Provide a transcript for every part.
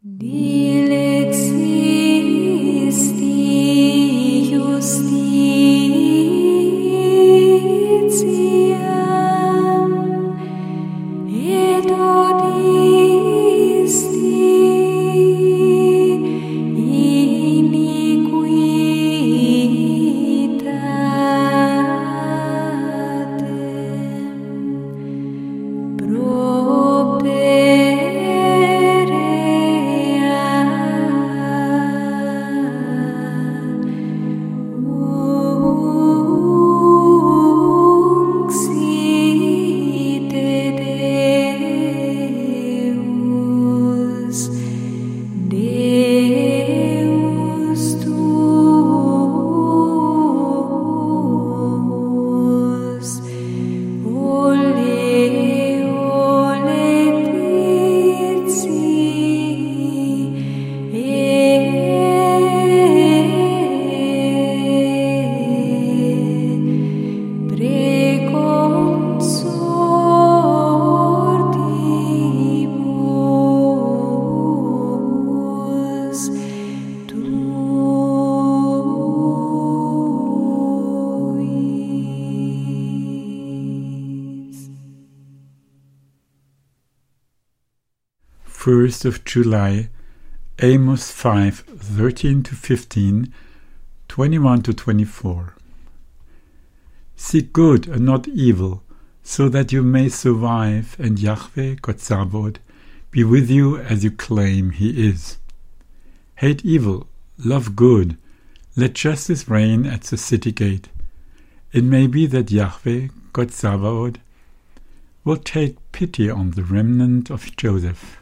Dilexi justitiam et odisti iniquitatem First of July, Amos 5:13-15, 21-24. Seek good and not evil, so that you may survive, and Yahweh, God Sabaoth, be with you as you claim He is. Hate evil, love good, let justice reign at the city gate. It may be that Yahweh, God Sabaoth, will take pity on the remnant of Joseph.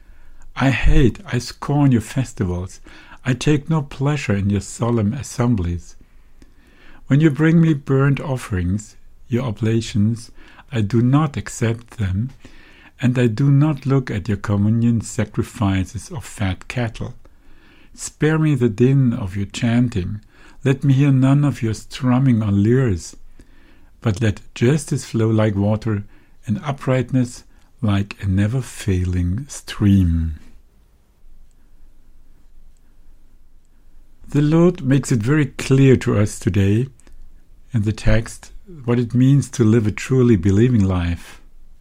I scorn your festivals. I take no pleasure in your solemn assemblies. When you bring me burnt offerings, your oblations, I do not accept them, and I do not look at your communion sacrifices of fat cattle. Spare me the din of your chanting. Let me hear none of your strumming on lyres, but let justice flow like water, and uprightness like a never-failing stream. The Lord makes it very clear to us today in the text what it means to live a truly believing life.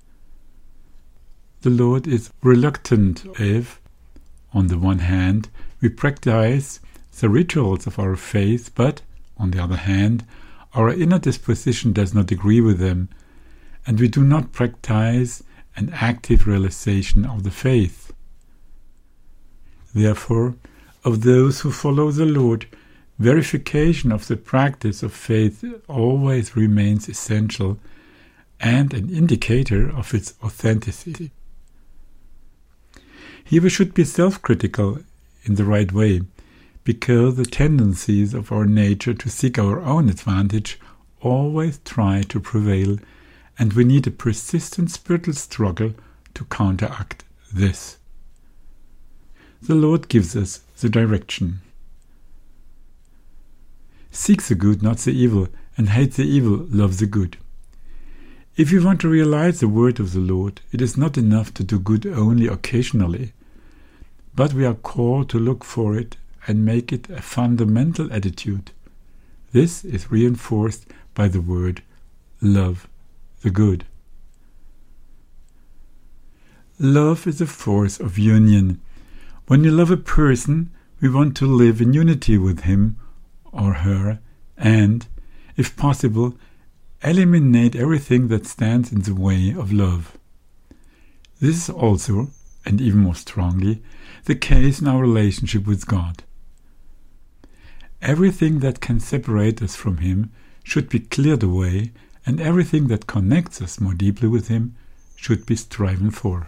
The Lord is reluctant if, on the one hand, we practice the rituals of our faith, but, on the other hand, our inner disposition does not agree with them, and we do not practice an active realization of the faith. Therefore, of those who follow the Lord, verification of the practice of faith always remains essential and an indicator of its authenticity. Here we should be self-critical in the right way, because the tendencies of our nature to seek our own advantage always try to prevail, and we need a persistent spiritual struggle to counteract this. The Lord gives us the direction. Seek the good, not the evil, and hate the evil, love the good. If you want to realize the word of the Lord, it is not enough to do good only occasionally, but we are called to look for it and make it a fundamental attitude. This is reinforced by the word love the good. Love is a force of union. When you love a person, we want to live in unity with him or her and, if possible, eliminate everything that stands in the way of love. This is also, and even more strongly, the case in our relationship with God. Everything that can separate us from Him should be cleared away, and everything that connects us more deeply with Him should be striven for.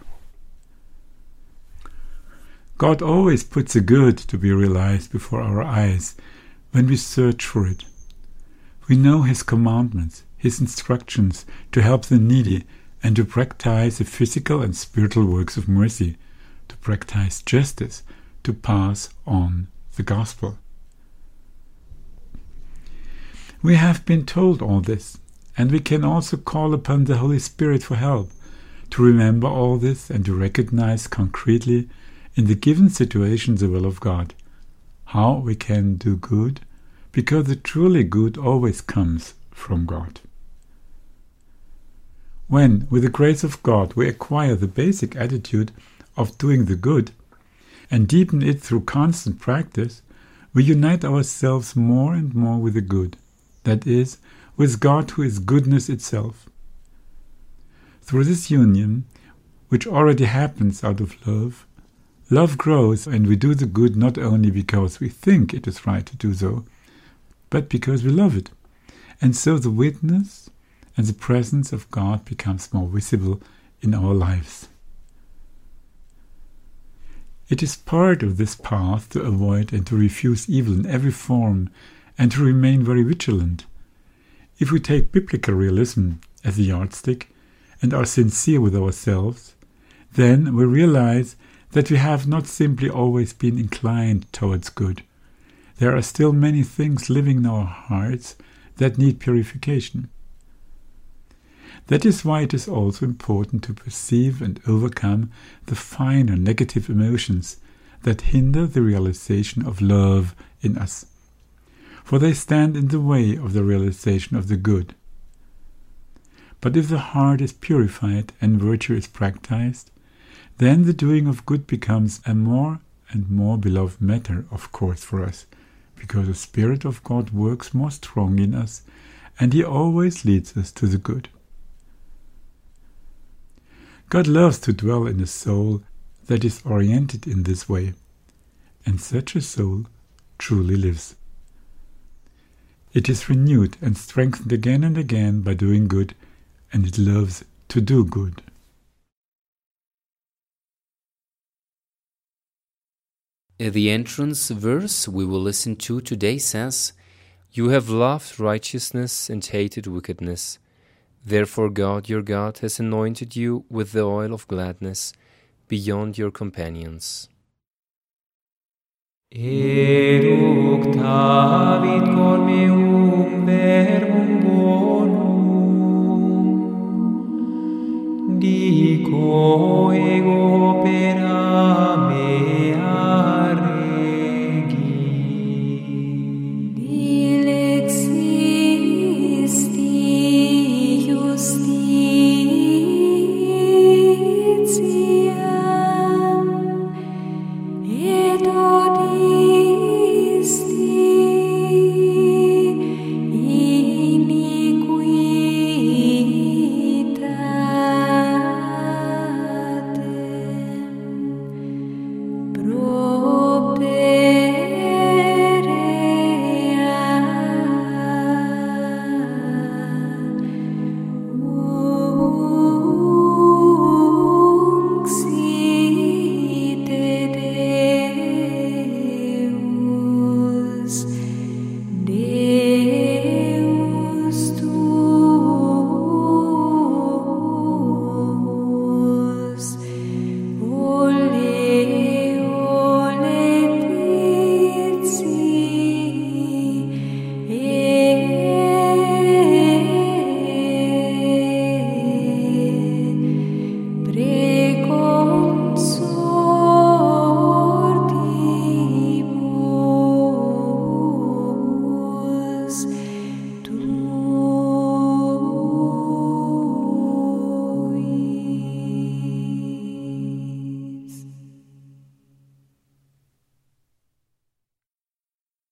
God always puts the good to be realized before our eyes when we search for it. We know His commandments, His instructions to help the needy and to practice the physical and spiritual works of mercy, to practice justice, to pass on the gospel. We have been told all this, and we can also call upon the Holy Spirit for help to remember all this and to recognize concretely in the given situation the will of God, how we can do good, because the truly good always comes from God. When, with the grace of God, we acquire the basic attitude of doing the good and deepen it through constant practice, we unite ourselves more and more with the good, that is, with God who is goodness itself. Through this union, which already happens out of love, love grows and we do the good not only because we think it is right to do so, but because we love it. And so the witness and the presence of God becomes more visible in our lives. It is part of this path to avoid and to refuse evil in every form and to remain very vigilant. If we take biblical realism as a yardstick and are sincere with ourselves, then we realize that we have not simply always been inclined towards good. There are still many things living in our hearts that need purification. That is why it is also important to perceive and overcome the finer negative emotions that hinder the realization of love in us, for they stand in the way of the realization of the good. But if the heart is purified and virtue is practiced, then the doing of good becomes a more and more beloved matter, of course, for us, because the Spirit of God works more strongly in us, and He always leads us to the good. God loves to dwell in a soul that is oriented in this way, and such a soul truly lives. It is renewed and strengthened again and again by doing good, and it loves to do good. The entrance verse we will listen to today says, "You have loved righteousness and hated wickedness. Therefore God your God has anointed you with the oil of gladness beyond your companions." Eructavit cor meum verbum bonum, dico ego opera